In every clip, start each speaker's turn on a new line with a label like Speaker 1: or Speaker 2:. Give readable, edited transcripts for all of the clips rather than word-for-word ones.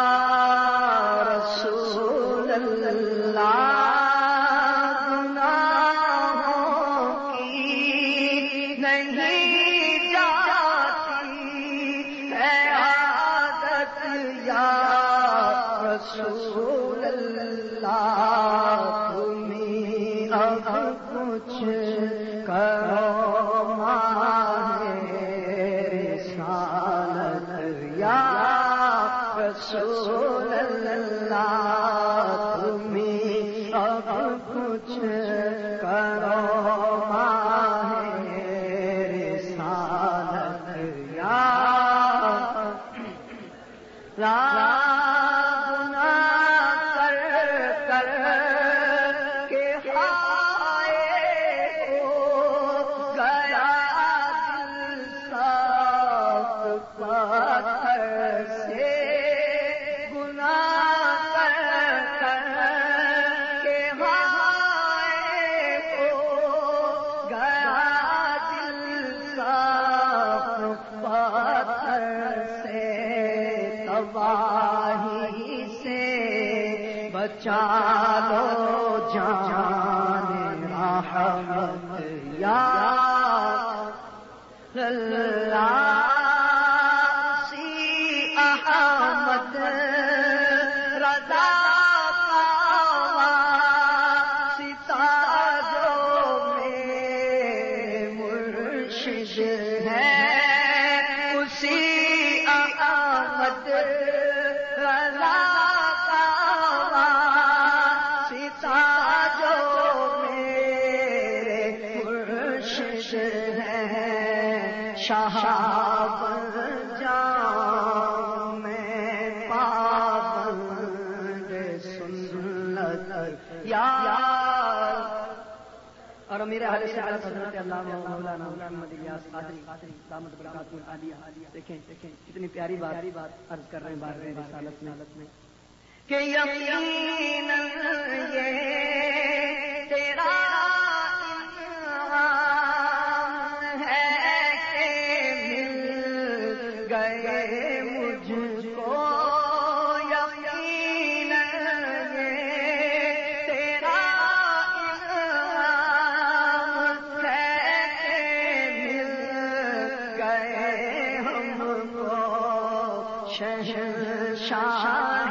Speaker 1: رسول اللہ گناہوں کی نہیں جاتی ہے عادت یا رسول اللہ تمہیں اب کچھ کرو ماہ رسالت یا رسول اللہ تمہیں اب کچھ کرو ماہ رسالت یا تباہی سے بچا لو جان رحمت یا اللہ سی احمد رضا ستاروں میں مرشد ہے اسی احمد رضا ستاروں میں مرشد ہے شہاب جام میں پابند سنت یا اور میرے حال سے حضرت علامہ مولانا محمد الیاس قادری دامت برکاتہ العالیہ دیکھیں کتنی پیاری بات عرض کر رہے ہیں بار رسالت میں کہ یقیناً یہ تیرا انعام ہے کہ مل گئے مجھ کو یقیناً یہ تیرا انعام ہے کہ مل گئے ہم کو شہنشاہ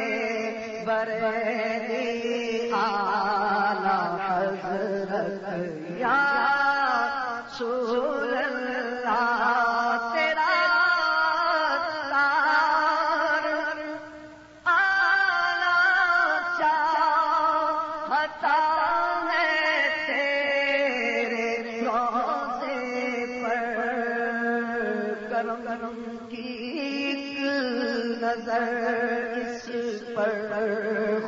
Speaker 1: بریلی اعلی حضرت یا رسول اللہ تیرا تار اعلی چاہتا ہے تیرے روضے پر کرم کی ایک نظر اس پر